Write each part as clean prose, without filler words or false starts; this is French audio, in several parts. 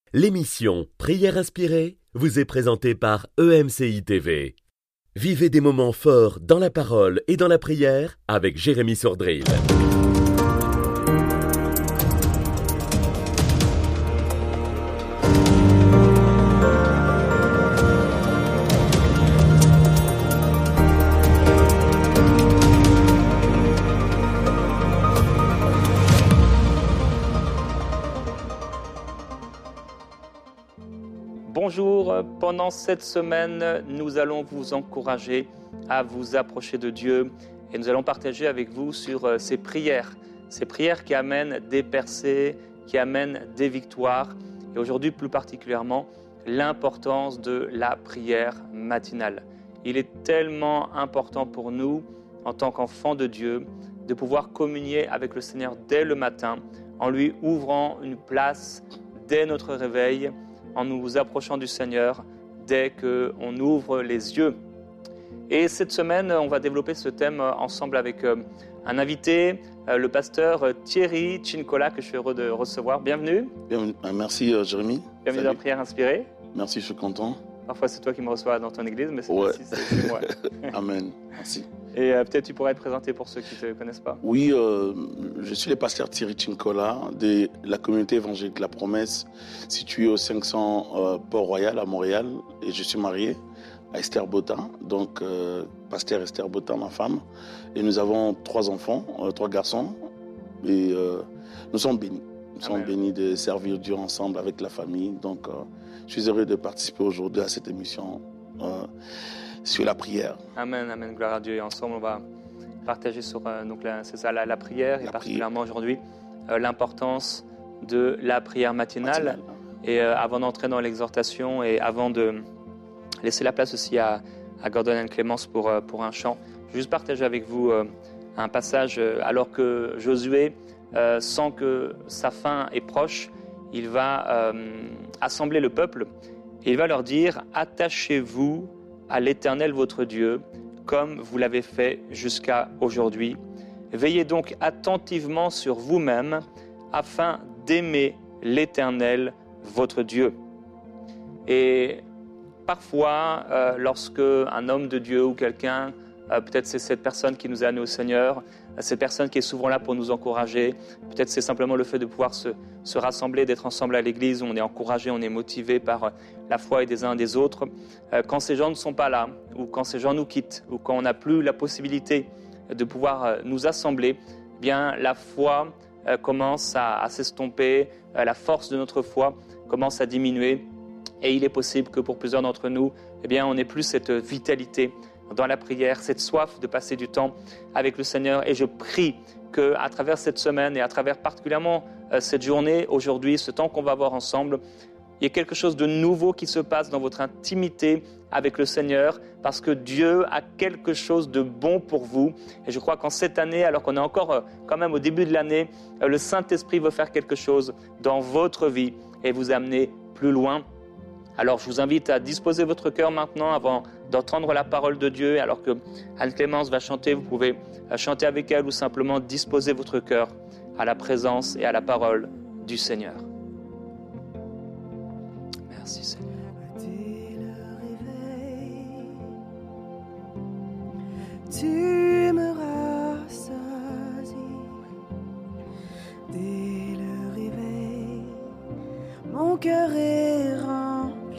L'émission Prière inspirée vous est présentée par EMCI TV. Vivez des moments forts dans la parole et dans la prière avec Jérémy Sordrill. Bonjour, pendant cette semaine, nous allons vous encourager à vous approcher de Dieu et nous allons partager avec vous sur ces prières qui amènent des percées, qui amènent des victoires et aujourd'hui plus particulièrement l'importance de la prière matinale. Il est tellement important pour nous en tant qu'enfants de Dieu de pouvoir communier avec le Seigneur dès le matin en lui ouvrant une place dès notre réveil, en nous approchant du Seigneur dès qu'on ouvre les yeux. Et cette semaine, on va développer ce thème ensemble avec un invité, le pasteur Thierry Cincola, que je suis heureux de recevoir. Bienvenue. Merci Jérémy. Bienvenue dans Prière inspirée. Merci, je suis content. Parfois c'est toi qui me reçois dans ton église, mais cette Ouais. fois-ci c'est moi. Amen. Merci. Et peut-être tu pourrais te présenter pour ceux qui ne te connaissent pas. Oui, je suis le pasteur Thierry Cincola de la communauté évangélique La Promesse, située au 500 Port-Royal à Montréal. Et je suis marié à Esther Botin, donc pasteur Esther Botin, ma femme. Et nous avons 3 enfants, 3 garçons. Et nous sommes bénis. Nous sommes bénis de servir Dieu ensemble avec la famille. Donc, je suis heureux de participer aujourd'hui à cette émission sur la prière. Amen, amen, gloire à Dieu. Et ensemble, on va partager sur la prière, et particulièrement aujourd'hui, l'importance de la prière matinale. Et avant d'entrer dans l'exhortation et avant de laisser la place aussi à Gordon et Clémence pour un chant, je vais juste partager avec vous un passage alors que Josué sent que sa fin est proche. Il va assembler le peuple et il va leur dire « Attachez-vous à l'Éternel votre Dieu, comme vous l'avez fait jusqu'à aujourd'hui. Veillez donc attentivement sur vous-même, afin d'aimer l'Éternel votre Dieu. » Et parfois, lorsque un homme de Dieu ou quelqu'un, peut-être c'est cette personne qui nous a amenés au Seigneur, cette personne qui est souvent là pour nous encourager, peut-être c'est simplement le fait de pouvoir se rassembler, d'être ensemble à l'église, où on est encouragé, on est motivé par la foi et des uns et des autres. Quand ces gens ne sont pas là, ou quand ces gens nous quittent, ou quand on n'a plus la possibilité de pouvoir nous assembler, eh bien la foi commence à s'estomper, la force de notre foi commence à diminuer, et il est possible que pour plusieurs d'entre nous, eh bien on n'ait plus cette vitalité dans la prière, cette soif de passer du temps avec le Seigneur. Et je prie qu'à travers cette semaine et à travers particulièrement cette journée, aujourd'hui, ce temps qu'on va avoir ensemble, il y ait quelque chose de nouveau qui se passe dans votre intimité avec le Seigneur, parce que Dieu a quelque chose de bon pour vous. Et je crois qu'en cette année, alors qu'on est encore quand même au début de l'année, le Saint-Esprit veut faire quelque chose dans votre vie et vous amener plus loin. Alors, je vous invite à disposer votre cœur maintenant avant d'entendre la parole de Dieu. Alors que Anne-Clémence va chanter, vous pouvez chanter avec elle ou simplement disposer votre cœur à la présence et à la parole du Seigneur. Merci Seigneur. Dès le réveil, tu me rassasies. Dès le réveil, mon cœur est rempli.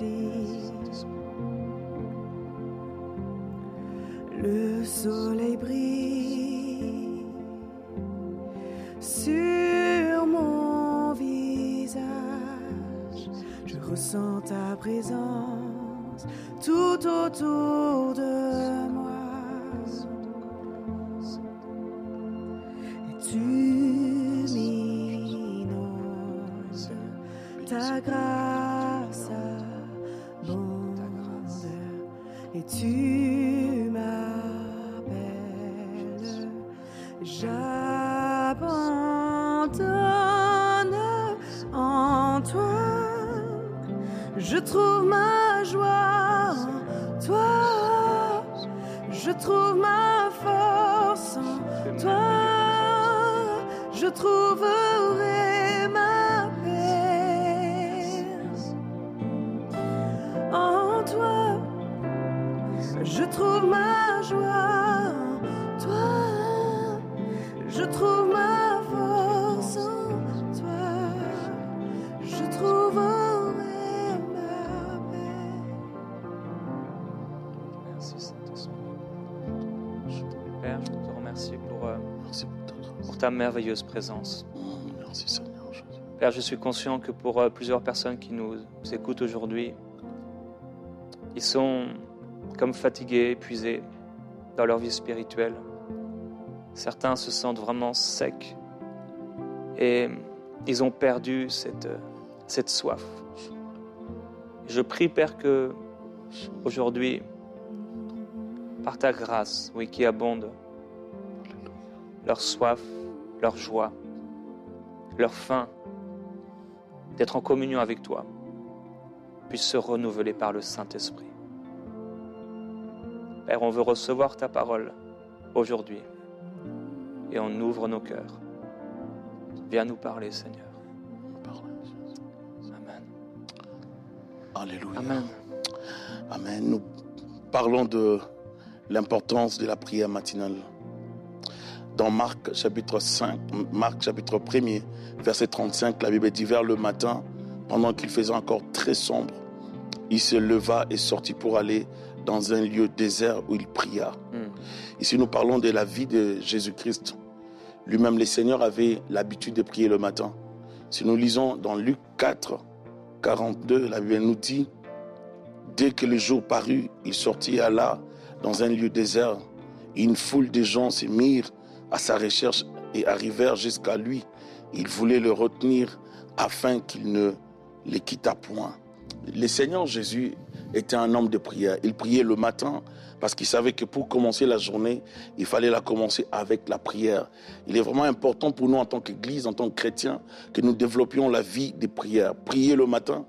Le soleil brille sur mon visage. Je ressens ta présence tout autour de moi. Et tu m'inondes ta grâce abonde. Et tu m'appelles, j'abandonne en toi. Je trouve ma joie en toi. Je trouve ma force en toi. Je trouverai ma paix Je trouve ma joie en toi. Je trouve ma force en toi. Je trouve en elle ma paix. Merci Saint-Esprit. Père, je te remercie Merci pour ta grâce. pour ta merveilleuse présence. Merci Seigneur Jésus. Père, je suis conscient que pour plusieurs personnes qui nous écoutent aujourd'hui, ils sont comme fatigués, épuisés dans leur vie spirituelle. Certains se sentent vraiment secs et ils ont perdu cette soif. Je prie, Père, que aujourd'hui, par ta grâce, oui, qui abonde, leur soif, leur joie, leur faim d'être en communion avec toi puisse se renouveler par le Saint-Esprit. Père, on veut recevoir ta parole aujourd'hui et on ouvre nos cœurs. Viens nous parler, Seigneur. Amen. Alléluia. Amen. Amen. Nous parlons de l'importance de la prière matinale. Dans Marc chapitre 1er, verset 35, la Bible dit: vers le matin, pendant qu'il faisait encore très sombre, il se leva et sortit pour aller dans un lieu désert où il pria. Ici, nous parlons de la vie de Jésus-Christ. Lui-même, le Seigneur avait l'habitude de prier le matin. Si nous lisons dans Luc 4, 42, la Bible nous dit: dès que le jour parut, il sortit et alla dans un lieu désert. Une foule de gens se mirent à sa recherche et arrivèrent jusqu'à lui. Ils voulaient le retenir afin qu'il ne les quittât point. Le Seigneur Jésus était un homme de prière. Il priait le matin parce qu'il savait que pour commencer la journée, il fallait la commencer avec la prière. Il est vraiment important pour nous en tant qu'Église, en tant que chrétiens, que nous développions la vie de prière. Prier le matin,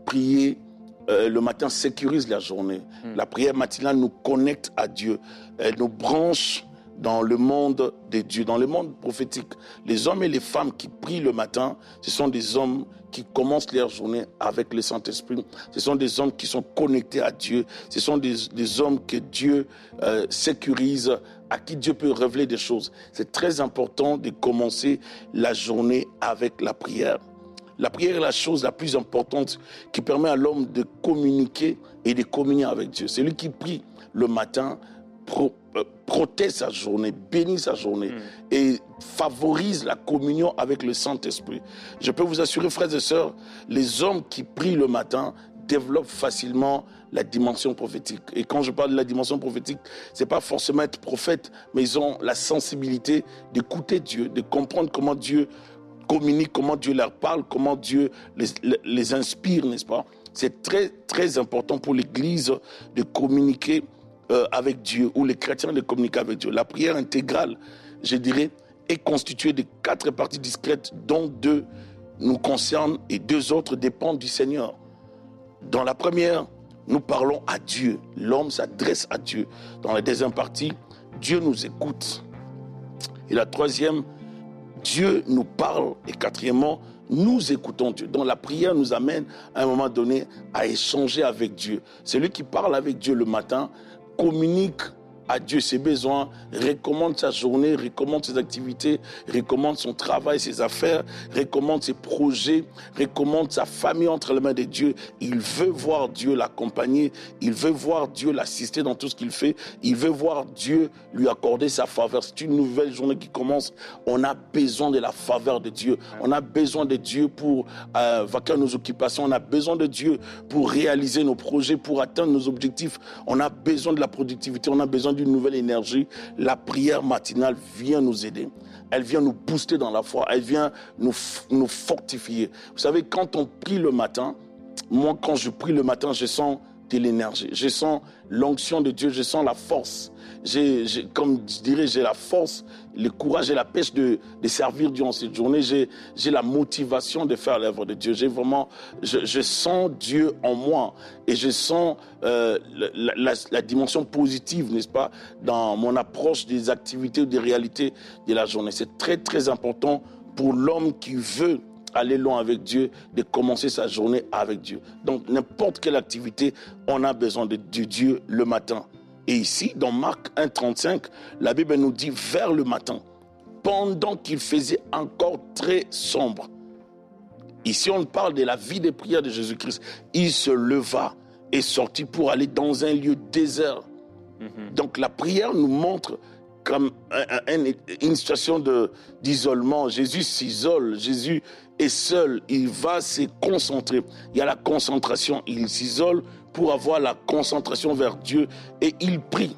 le matin sécurise la journée. La prière matinale nous connecte à Dieu. Elle nous branche dans le monde de Dieu, dans le monde prophétique. Les hommes et les femmes qui prient le matin, ce sont des hommes qui commencent leur journée avec le Saint-Esprit. Ce sont des hommes qui sont connectés à Dieu. Ce sont des hommes que Dieu sécurise, à qui Dieu peut révéler des choses. C'est très important de commencer la journée avec la prière. La prière est la chose la plus importante qui permet à l'homme de communiquer et de communier avec Dieu. Celui qui prie le matin protège sa journée, bénit sa journée et favorise la communion avec le Saint-Esprit. Je peux vous assurer, frères et sœurs, les hommes qui prient le matin développent facilement la dimension prophétique. Et quand je parle de la dimension prophétique, c'est pas forcément être prophète, mais ils ont la sensibilité d'écouter Dieu, de comprendre comment Dieu communique, comment Dieu leur parle, comment Dieu les inspire, n'est-ce pas? C'est très, très important pour l'Église de communiquer avec Dieu, ou les chrétiens de communiquer avec Dieu. La prière intégrale, je dirais, est constituée de 4 parties discrètes, dont 2 nous concernent et 2 autres dépendent du Seigneur. Dans la première, nous parlons à Dieu. L'homme s'adresse à Dieu. Dans la deuxième partie, Dieu nous écoute. Et la troisième, Dieu nous parle. Et quatrièmement, nous écoutons Dieu. Donc la prière nous amène à un moment donné à échanger avec Dieu. Celui qui parle avec Dieu le matin communique à Dieu ses besoins, recommande sa journée, recommande ses activités, recommande son travail, ses affaires, recommande ses projets, recommande sa famille entre les mains de Dieu. Il veut voir Dieu l'accompagner, il veut voir Dieu l'assister dans tout ce qu'il fait, il veut voir Dieu lui accorder sa faveur. C'est une nouvelle journée qui commence. On a besoin de la faveur de Dieu. On a besoin de Dieu pour vaquer nos occupations. On a besoin de Dieu pour réaliser nos projets, pour atteindre nos objectifs. On a besoin de la productivité, on a besoin d'une nouvelle énergie. La prière matinale vient nous aider. Elle vient nous booster dans la foi. Elle vient nous fortifier. Vous savez, quand on prie le matin, moi, quand je prie le matin, je sens de l'énergie. Je sens l'onction de Dieu. Je sens la force. Comme je dirais, j'ai la force, le courage et la pêche de servir durant cette journée. J'ai la motivation de faire l'œuvre de Dieu. Je sens Dieu en moi et je sens la dimension positive, n'est-ce pas, dans mon approche des activités ou des réalités de la journée. C'est très, très important pour l'homme qui veut aller loin avec Dieu, de commencer sa journée avec Dieu. Donc, n'importe quelle activité, on a besoin de Dieu le matin. Et ici, dans Marc 1,35, la Bible nous dit vers le matin, pendant qu'il faisait encore très sombre. Ici, on parle de la vie des prières de Jésus-Christ. Il se leva et sortit pour aller dans un lieu désert. Donc la prière nous montre comme une situation d'isolement. Jésus s'isole, Jésus est seul, il va se concentrer. Il y a la concentration, il s'isole pour avoir la concentration vers Dieu et il prie.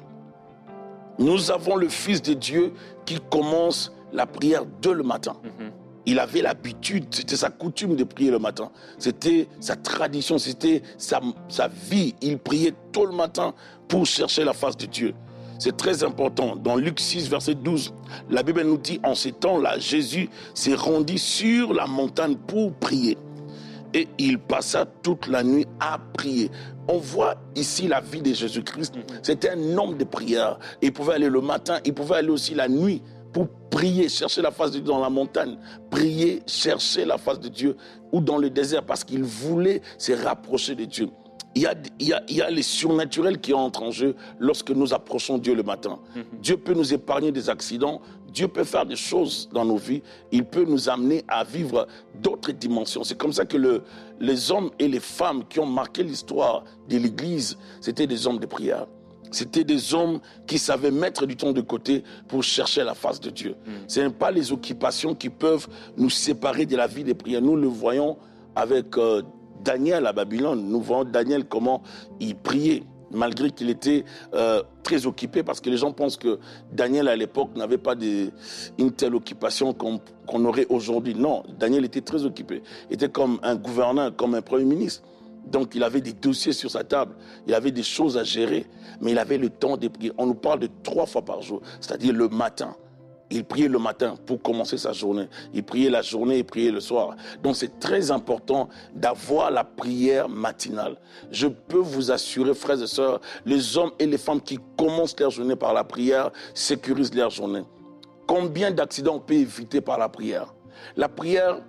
Nous avons le Fils de Dieu qui commence la prière dès le matin. Il avait l'habitude, c'était sa coutume de prier le matin. C'était sa tradition, c'était sa vie. Il priait tôt le matin pour chercher la face de Dieu. C'est très important. Dans Luc 6, verset 12, la Bible nous dit, en ces temps-là, Jésus s'est rendu sur la montagne pour prier. Et il passa toute la nuit à prier. On voit ici la vie de Jésus-Christ. C'était un homme de prière. Il pouvait aller le matin, il pouvait aller aussi la nuit pour prier, chercher la face de Dieu dans la montagne. Prier, chercher la face de Dieu ou dans le désert parce qu'il voulait se rapprocher de Dieu. Il y a les surnaturels qui entrent en jeu lorsque nous approchons Dieu le matin. Dieu peut nous épargner des accidents. Dieu peut faire des choses dans nos vies. Il peut nous amener à vivre d'autres dimensions. C'est comme ça que les hommes et les femmes qui ont marqué l'histoire de l'Église, c'était des hommes de prière. C'était des hommes qui savaient mettre du temps de côté pour chercher la face de Dieu. Ce n'est pas les occupations qui peuvent nous séparer de la vie des prières. Nous le voyons avec Daniel à Babylone. Nous voyons Daniel comment il priait, malgré qu'il était très occupé, parce que les gens pensent que Daniel à l'époque n'avait pas une telle occupation qu'on aurait aujourd'hui. Non, Daniel était très occupé. Il était comme un gouverneur, comme un premier ministre. Donc, il avait des dossiers sur sa table, il avait des choses à gérer, mais il avait le temps de prier. On nous parle de 3 fois par jour, c'est-à-dire le matin. Il priait le matin pour commencer sa journée. Il priait la journée et priait le soir. Donc, c'est très important d'avoir la prière matinale. Je peux vous assurer, frères et sœurs, les hommes et les femmes qui commencent leur journée par la prière sécurisent leur journée. Combien d'accidents on peut éviter par la prière? La prière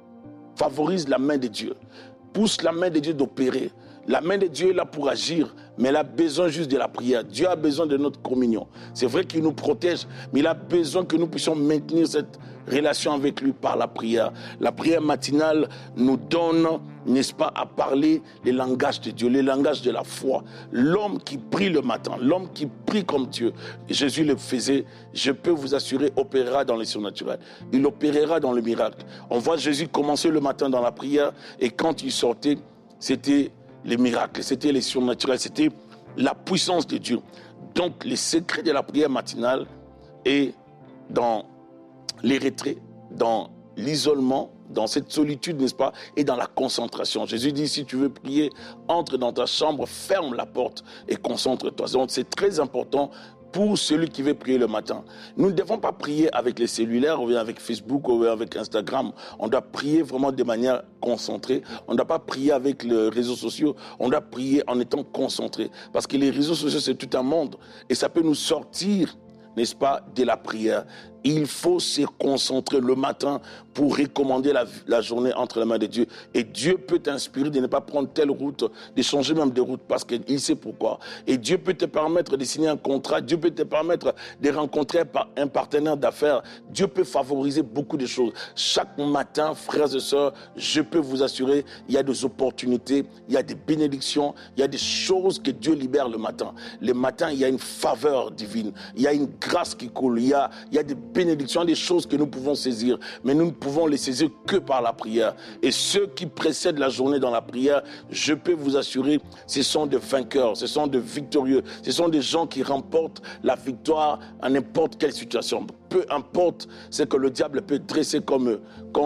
favorise la main de Dieu. Pousse la main de Dieu d'opérer. La main de Dieu est là pour agir, mais elle a besoin juste de la prière. Dieu a besoin de notre communion. C'est vrai qu'il nous protège, mais il a besoin que nous puissions maintenir cette relation avec lui par la prière. La prière matinale nous donne, n'est-ce pas, à parler les langages de Dieu, les langages de la foi. L'homme qui prie le matin, l'homme qui prie comme Dieu, Jésus le faisait, je peux vous assurer, opérera dans les surnaturels. Il opérera dans le miracle. On voit Jésus commencer le matin dans la prière et quand il sortait, c'était les miracles, c'était les surnaturels, c'était la puissance de Dieu. Donc, les secrets de la prière matinale est dans les retraits, dans l'isolement, dans cette solitude, n'est-ce pas, et dans la concentration. Jésus dit, si tu veux prier, entre dans ta chambre, ferme la porte et concentre-toi. Donc, c'est très important pour celui qui veut prier le matin. Nous ne devons pas prier avec les cellulaires, ou avec Facebook, ou avec Instagram. On doit prier vraiment de manière concentrée. On ne doit pas prier avec les réseaux sociaux. On doit prier en étant concentré. Parce que les réseaux sociaux, c'est tout un monde. Et ça peut nous sortir, n'est-ce pas, de la prière. Il faut se concentrer le matin pour recommander la journée entre les mains de Dieu. Et Dieu peut t'inspirer de ne pas prendre telle route, de changer même de route parce qu'il sait pourquoi. Et Dieu peut te permettre de signer un contrat. Dieu peut te permettre de rencontrer un partenaire d'affaires. Dieu peut favoriser beaucoup de choses. Chaque matin, frères et sœurs, je peux vous assurer, il y a des opportunités, il y a des bénédictions, il y a des choses que Dieu libère le matin. Le matin, il y a une faveur divine, il y a une grâce qui coule, il y a des bénédictions, des choses que nous pouvons saisir, mais nous ne pouvons les saisir que par la prière. Et ceux qui précèdent la journée dans la prière, je peux vous assurer, ce sont des vainqueurs, ce sont des victorieux, ce sont des gens qui remportent la victoire à n'importe quelle situation. Peu importe ce que le diable peut dresser comme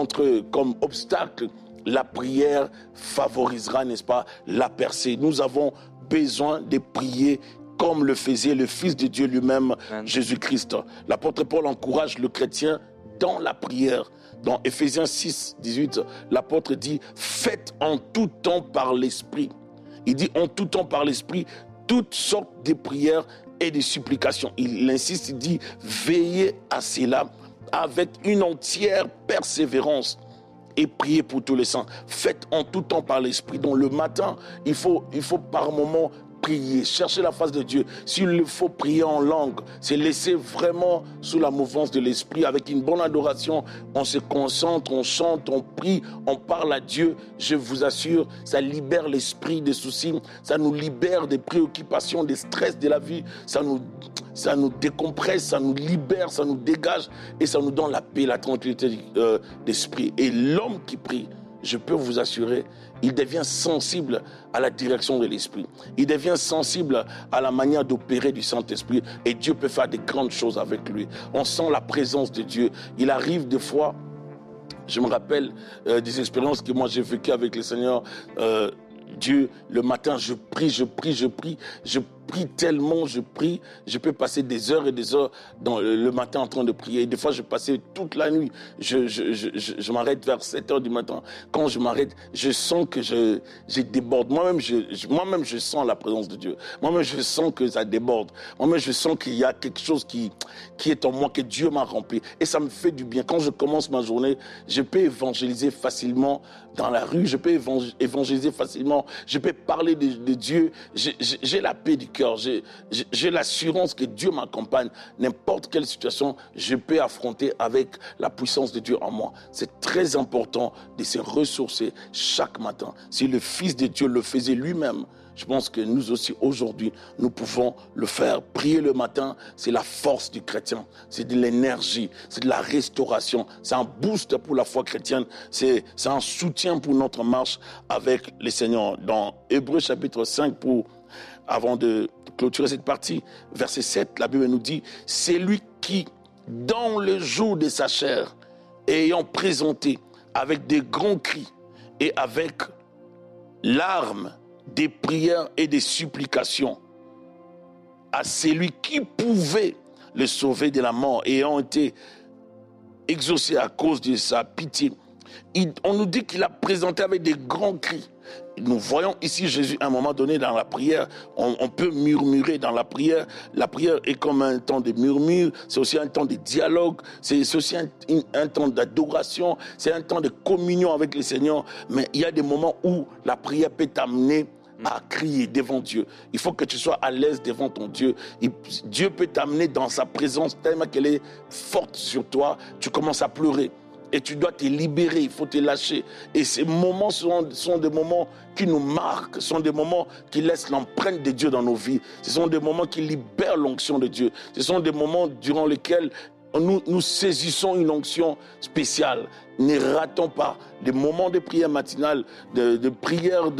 obstacle, la prière favorisera, n'est-ce pas, la percée. Nous avons besoin de prier comme le faisait le Fils de Dieu lui-même, Jésus-Christ. L'apôtre Paul encourage le chrétien dans la prière. Dans Éphésiens 6, 18, l'apôtre dit « Faites en tout temps par l'Esprit ». Il dit « En tout temps par l'Esprit, toutes sortes de prières et de supplications ». Il insiste, il dit « Veillez à cela avec une entière persévérance ». Et priez pour tous les saints. Faites en tout temps par l'Esprit. Donc le matin, il faut par moment prier, chercher la face de Dieu. S'il le faut, prier en langue. C'est laisser vraiment sous la mouvance de l'esprit, avec une bonne adoration. On se concentre, on chante, on prie, on parle à Dieu. Je vous assure, ça libère l'esprit des soucis. Ça nous libère des préoccupations, des stress de la vie. Ça nous décompresse, ça nous libère, ça nous dégage et ça nous donne la paix, la tranquillité d'esprit. Et l'homme qui prie, je peux vous assurer, il devient sensible à la direction de l'Esprit. Il devient sensible à la manière d'opérer du Saint-Esprit. Et Dieu peut faire de grandes choses avec lui. On sent la présence de Dieu. Il arrive des fois, je me rappelle des expériences que moi j'ai vécues avec le Seigneur. Dieu, le matin, je prie tellement, je peux passer des heures et des heures le matin en train de prier. Et des fois, je passais toute la nuit. Je m'arrête vers 7 heures du matin. Quand je m'arrête, je sens que je déborde. Moi-même, je sens la présence de Dieu. Moi-même, je sens que ça déborde. Moi-même, je sens qu'il y a quelque chose qui est en moi, que Dieu m'a rempli. Et ça me fait du bien. Quand je commence ma journée, je peux évangéliser facilement dans la rue. Je peux évangéliser facilement. Je peux parler de Dieu. J'ai la paix du cœur. J'ai l'assurance que Dieu m'accompagne. N'importe quelle situation, je peux affronter avec la puissance de Dieu en moi. C'est très important de se ressourcer chaque matin. Si le Fils de Dieu le faisait lui-même, je pense que nous aussi, aujourd'hui, nous pouvons le faire. Prier le matin, c'est la force du chrétien. C'est de l'énergie, c'est de la restauration. C'est un boost pour la foi chrétienne. C'est un soutien pour notre marche avec le Seigneur. Dans Hébreux chapitre 5, avant de clôturer cette partie, verset 7, la Bible nous dit « C'est lui qui, dans le jour de sa chair, ayant présenté avec des grands cris et avec larmes, des prières et des supplications à celui qui pouvait le sauver de la mort, ayant été exaucé à cause de sa pitié. » On nous dit qu'il a présenté avec des grands cris. Nous voyons ici Jésus, à un moment donné, dans la prière, on peut murmurer dans la prière. La prière est comme un temps de murmure, c'est aussi un temps de dialogue, c'est aussi un temps d'adoration, c'est un temps de communion avec le Seigneur. Mais il y a des moments où la prière peut t'amener à crier devant Dieu. Il faut que tu sois à l'aise devant ton Dieu. Dieu peut t'amener dans sa présence tellement qu'elle est forte sur toi, tu commences à pleurer. Et tu dois te libérer, il faut te lâcher. Et ces moments sont des moments qui nous marquent, sont des moments qui laissent l'empreinte de Dieu dans nos vies. Ce sont des moments qui libèrent l'onction de Dieu. Ce sont des moments durant lesquels nous saisissons une onction spéciale. Ne ratons pas des moments de prière matinale, de prière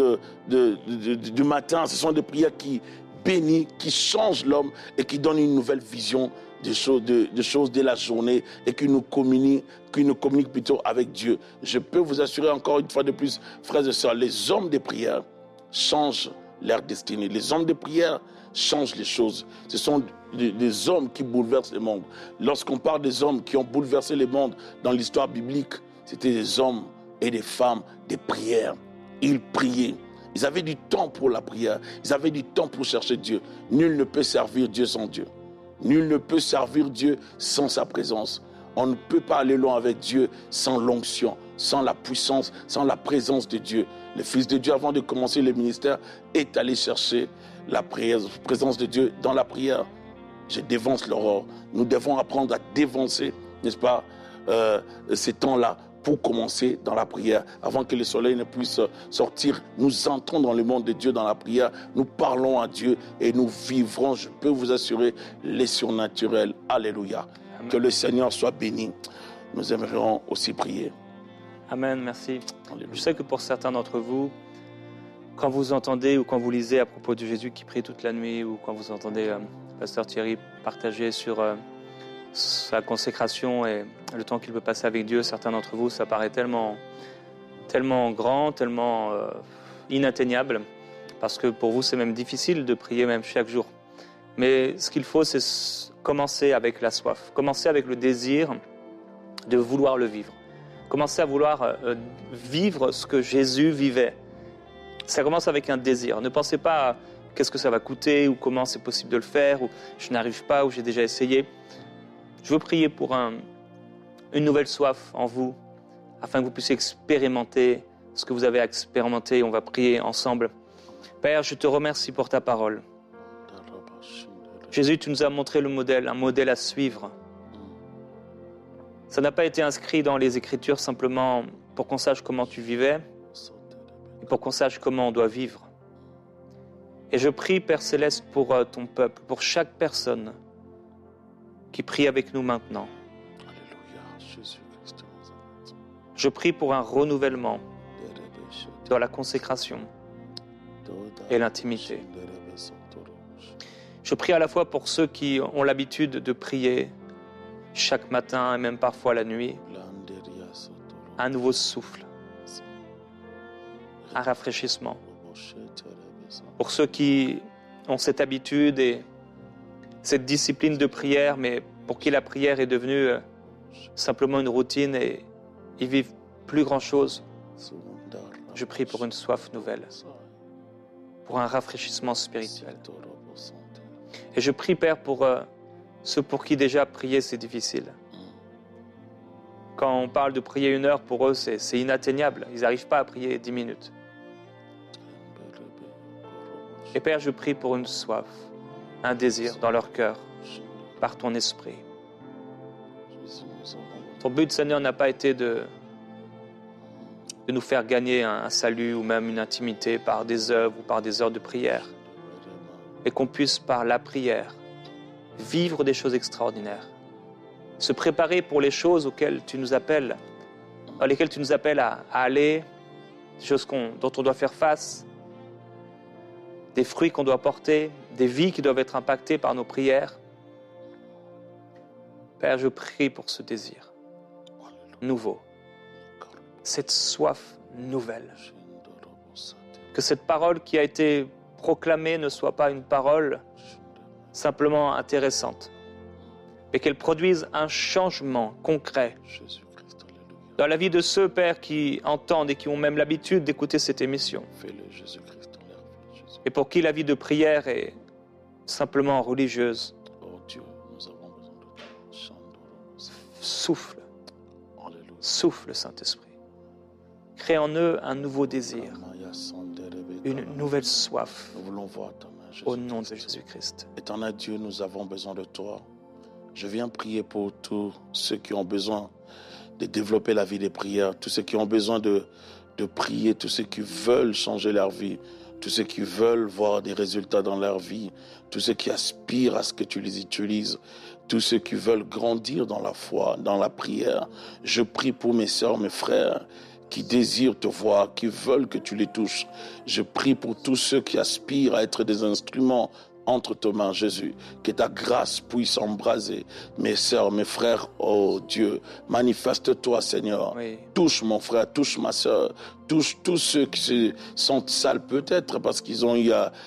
du matin. Ce sont des prières qui bénissent, qui changent l'homme et qui donnent une nouvelle vision des choses de la journée et qui nous communique plutôt avec Dieu. Je peux vous assurer encore une fois de plus, frères et sœurs, les hommes de prière changent leur destinée. Les hommes de prière changent les choses. Ce sont des hommes qui bouleversent le monde. Lorsqu'on parle des hommes qui ont bouleversé le monde dans l'histoire biblique, c'était des hommes et des femmes de prière. Ils priaient. Ils avaient du temps pour la prière. Ils avaient du temps pour chercher Dieu. Nul ne peut servir Dieu sans Dieu. Nul ne peut servir Dieu sans sa présence. On ne peut pas aller loin avec Dieu sans l'onction, sans la puissance, sans la présence de Dieu. Le Fils de Dieu, avant de commencer le ministère, est allé chercher la présence de Dieu dans la prière. Je dévance l'aurore. Nous devons apprendre à dévancer, n'est-ce pas, ces temps-là pour commencer dans la prière. Avant que le soleil ne puisse sortir, nous entrons dans le monde de Dieu dans la prière, nous parlons à Dieu et nous vivrons, je peux vous assurer, les surnaturels. Alléluia. Amen. Que le Seigneur soit béni. Nous aimerions aussi prier. Amen, merci. Alléluia. Je sais que pour certains d'entre vous, quand vous entendez ou quand vous lisez à propos de Jésus qui prie toute la nuit, ou quand vous entendez Pasteur Thierry partager sur sa consécration et le temps qu'il peut passer avec Dieu, certains d'entre vous, ça paraît tellement grand, tellement inatteignable, parce que pour vous, c'est même difficile de prier même chaque jour. Mais ce qu'il faut, c'est commencer avec la soif, commencer avec le désir de vouloir le vivre, commencer à vouloir vivre ce que Jésus vivait. Ça commence avec un désir. Ne pensez pas à qu'est-ce que ça va coûter, ou comment c'est possible de le faire, ou je n'arrive pas, ou j'ai déjà essayé. Je veux prier pour une nouvelle soif en vous, afin que vous puissiez expérimenter ce que vous avez expérimenté. On va prier ensemble. Père, je te remercie pour ta parole. Jésus, tu nous as montré le modèle, un modèle à suivre. Ça n'a pas été inscrit dans les Écritures simplement pour qu'on sache comment tu vivais, mais pour qu'on sache comment on doit vivre. Et je prie, Père Céleste, pour ton peuple, pour chaque personne qui prie avec nous maintenant. Je prie pour un renouvellement dans la consécration et l'intimité. Je prie à la fois pour ceux qui ont l'habitude de prier chaque matin et même parfois la nuit, un nouveau souffle, un rafraîchissement. Pour ceux qui ont cette habitude et cette discipline de prière, mais pour qui la prière est devenue simplement une routine et ils vivent plus grand-chose, je prie pour une soif nouvelle, pour un rafraîchissement spirituel. Et je prie, Père, pour ceux pour qui déjà prier c'est difficile. Quand on parle de prier 1 heure, pour eux c'est inatteignable. Ils n'arrivent pas à prier 10 minutes. Et Père, je prie pour une soif, un désir dans leur cœur, par ton esprit. Ton but, Seigneur, n'a pas été de nous faire gagner un salut ou même une intimité par des œuvres ou par des heures de prière, et qu'on puisse, par la prière, vivre des choses extraordinaires, se préparer pour les choses auxquelles tu nous appelles, dans lesquelles tu nous appelles à aller, des choses dont on doit faire face, des fruits qu'on doit porter, des vies qui doivent être impactées par nos prières. Père, je prie pour ce désir nouveau, cette soif nouvelle, que cette parole qui a été proclamée ne soit pas une parole simplement intéressante, mais qu'elle produise un changement concret dans la vie de ceux, Père, qui entendent et qui ont même l'habitude d'écouter cette émission, et pour qui la vie de prière est simplement religieuse. Souffle, souffle, Saint-Esprit. Crée en eux un nouveau désir, une nouvelle soif, Nous voulons voir ta main, Jésus. au nom de Jésus-Christ. Éternel Dieu, nous avons besoin de toi. Je viens prier pour tous ceux qui ont besoin de développer la vie des prières, tous ceux qui ont besoin de prier, tous ceux qui veulent changer leur vie, tous ceux qui veulent voir des résultats dans leur vie, tous ceux qui aspirent à ce que tu les utilises, tous ceux qui veulent grandir dans la foi, dans la prière. Je prie pour mes sœurs, mes frères, qui désirent te voir, qui veulent que tu les touches. Je prie pour tous ceux qui aspirent à être des instruments entre tes mains, Jésus, que ta grâce puisse embraser mes sœurs, mes frères. Oh Dieu, manifeste-toi, Seigneur. Oui. Touche mon frère, touche ma sœur, touche tous ceux qui se sentent sales peut-être parce qu'ils ont eu à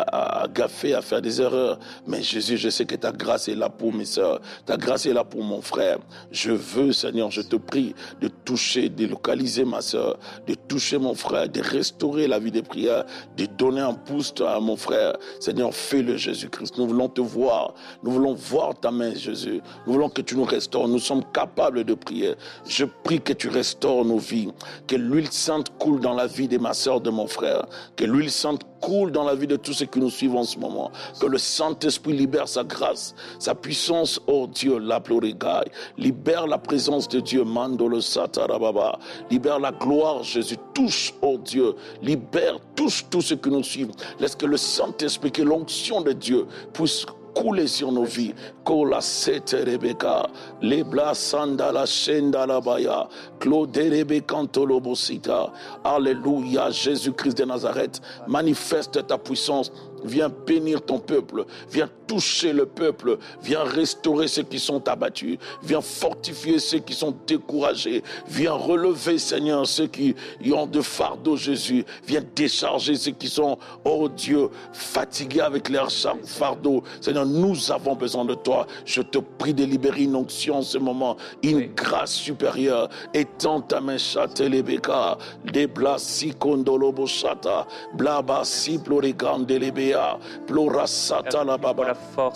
gaffer, à faire des erreurs. Mais Jésus, je sais que ta grâce est là pour mes sœurs, ta grâce est là pour mon frère. Je veux, Seigneur, je te prie de toucher, de localiser ma sœur, de toucher mon frère, de restaurer la vie des prières, de donner un pouce à mon frère. Seigneur, fais-le, Jésus-Christ. Nous voulons te voir, nous voulons voir ta main, Jésus. Nous voulons que tu nous restaures. Nous sommes capables de prier. Je prie que tu restaures nos vies, que l'huile sainte coule dans la vie de ma sœur, de mon frère, que l'huile sainte coule dans la vie de tous ceux qui nous suivent en ce moment, que le Saint-Esprit libère sa grâce, sa puissance, oh Dieu, la plurigaille, libère la présence de Dieu, Mandolo Satarababa, libère la gloire, Jésus, touche, oh Dieu, libère, touche tous ceux qui nous suivent, laisse que le Saint-Esprit, que l'onction de Dieu puisse couler sur nos vies. Kola sete Rebecca, lebla sandala shendala baya, Claude Rebecantolo bosita. Alléluia, Jésus-Christ de Nazareth, manifeste ta puissance. Viens bénir ton peuple, viens toucher le peuple, viens restaurer ceux qui sont abattus, viens fortifier ceux qui sont découragés, viens relever, Seigneur, ceux qui ont de fardeau, Jésus, viens décharger ceux qui sont, oh Dieu, fatigués avec leurs fardeaux. Seigneur, nous avons besoin de toi. Je te prie de libérer une onction en ce moment, une grâce supérieure. Étends ta main, chatelebeka, debla si kondolobo chata, blaba si plorigande lebe. Plorasata la baba, la force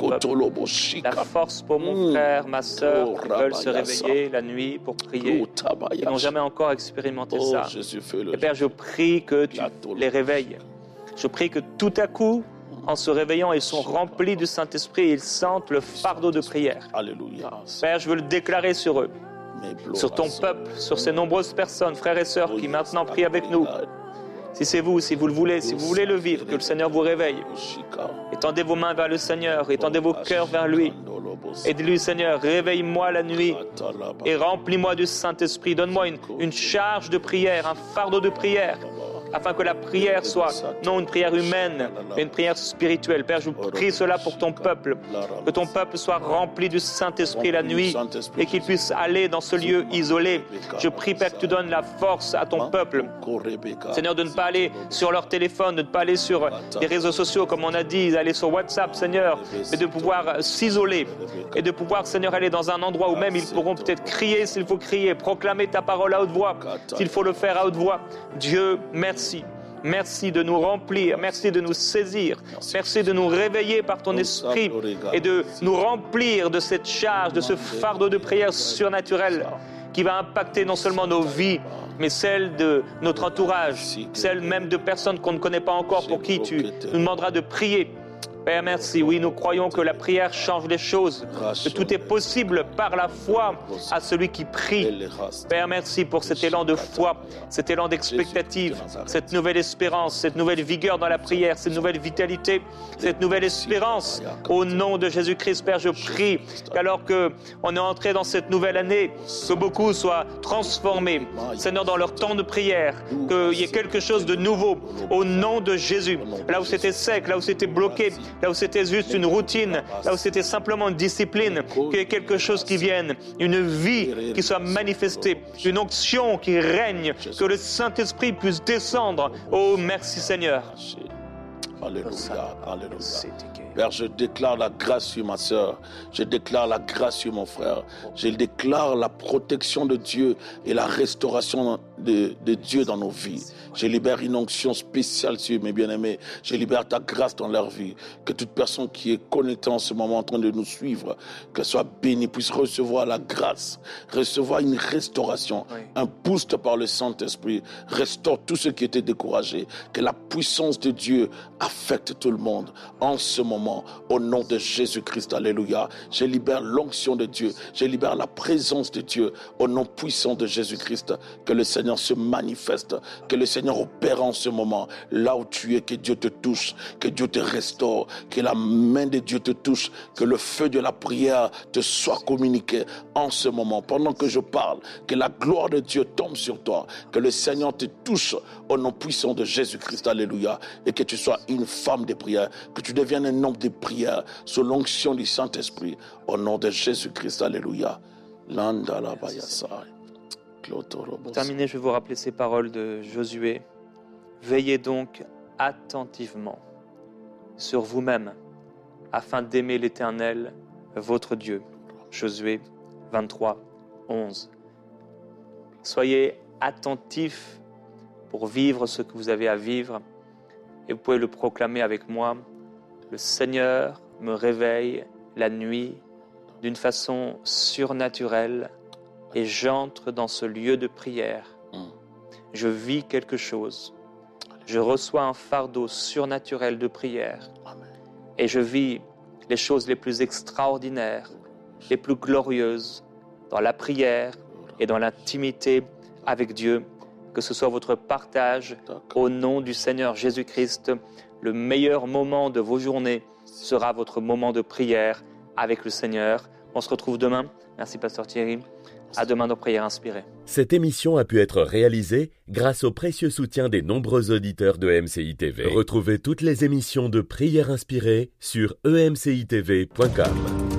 pour mon frère, ma sœur, qui veulent se réveiller la nuit pour prier, qui n'ont jamais encore expérimenté ça. Jésus, Et Père, je prie que tu les réveilles, Je prie que tout à coup, en se réveillant, ils sont remplis du Saint-Esprit et ils sentent le fardeau de prière. Alléluia. Père, je veux le déclarer sur eux, sur ton peuple, sur ces nombreuses personnes, frères et sœurs, qui maintenant prient avec nous. Si c'est vous, si vous le voulez, si vous voulez le vivre, que le Seigneur vous réveille. Étendez vos mains vers le Seigneur, étendez vos cœurs vers lui. Et dis-lui, Seigneur, réveille-moi la nuit et remplis-moi du Saint-Esprit. Donne-moi une charge de prière, un fardeau de prière, afin que la prière soit non une prière humaine, mais une prière spirituelle. Père, je vous prie cela pour ton peuple, que ton peuple soit rempli du Saint-Esprit la nuit et qu'il puisse aller dans ce lieu isolé. Je prie, Père, que tu donnes la force à ton peuple, Seigneur, de ne pas aller sur leur téléphone, de ne pas aller sur les réseaux sociaux, comme on a dit, d'aller sur WhatsApp, Seigneur, mais de pouvoir s'isoler et de pouvoir, Seigneur, aller dans un endroit où même ils pourront peut-être crier s'il faut crier, proclamer ta parole à haute voix, s'il faut le faire à haute voix. Dieu, merci. Merci de nous remplir, merci de nous saisir, merci de nous réveiller par ton esprit et de nous remplir de cette charge, de ce fardeau de prière surnaturelle qui va impacter non seulement nos vies, mais celle de notre entourage, celle même de personnes qu'on ne connaît pas encore pour qui tu nous demanderas de prier. Père, merci. Oui, nous croyons que la prière change les choses, que tout est possible par la foi à celui qui prie. Père, merci pour cet élan de foi, cet élan d'expectative, cette nouvelle espérance, cette nouvelle vigueur dans la prière, cette nouvelle vitalité, cette nouvelle espérance. Au nom de Jésus-Christ, Père, je prie qu'alors qu'on est entré dans cette nouvelle année, que beaucoup soient transformés, Seigneur, dans leur temps de prière, qu'il y ait quelque chose de nouveau au nom de Jésus. Là où c'était sec, là où c'était bloqué, là où c'était juste une routine, là où c'était simplement une discipline, qu'il y ait quelque chose qui vienne, une vie qui soit manifestée, une onction qui règne, que le Saint-Esprit puisse descendre. Oh, merci Seigneur. Alléluia, alléluia. Père, je déclare la grâce sur ma sœur, je déclare la grâce sur mon frère, je déclare la protection de Dieu et la restauration de Dieu dans nos vies. Je libère une onction spéciale sur mes bien-aimés, je libère ta grâce dans leur vie. Que toute personne qui est connectée en ce moment en train de nous suivre, qu'elle soit bénie, puisse recevoir la grâce, recevoir une restauration, un boost par le Saint-Esprit, restaure tout ce qui était découragé, que la puissance de Dieu affecte tout le monde en ce moment. Au nom de Jésus-Christ, alléluia. Je libère l'onction de Dieu, je libère la présence de Dieu au nom puissant de Jésus-Christ. Que le Seigneur se manifeste, que le Seigneur opère en ce moment, là où tu es, que Dieu te touche, que Dieu te restaure, que la main de Dieu te touche, que le feu de la prière te soit communiqué en ce moment. Pendant que je parle, que la gloire de Dieu tombe sur toi, que le Seigneur te touche au nom puissant de Jésus-Christ, alléluia, et que tu sois une femme de prière, que tu deviennes un homme de prière sous l'onction du Saint-Esprit, au nom de Jésus-Christ, alléluia. Pour terminer, je vais vous rappeler ces paroles de Josué. Veillez donc attentivement sur vous-même, afin d'aimer l'Éternel, votre Dieu. Josué 23, 11. Soyez attentifs pour vivre ce que vous avez à vivre, et vous pouvez le proclamer avec moi. Le Seigneur me réveille la nuit d'une façon surnaturelle et j'entre dans ce lieu de prière. Je vis quelque chose. Je reçois un fardeau surnaturel de prière et je vis les choses les plus extraordinaires, les plus glorieuses dans la prière et dans l'intimité avec Dieu. Que ce soit votre partage au nom du Seigneur Jésus-Christ. Le meilleur moment de vos journées sera votre moment de prière avec le Seigneur. On se retrouve demain. Merci Pasteur Thierry. À demain dans Prières Inspirées. Cette émission a pu être réalisée grâce au précieux soutien des nombreux auditeurs de MCI TV. Retrouvez toutes les émissions de Prières Inspirées sur emcitv.com.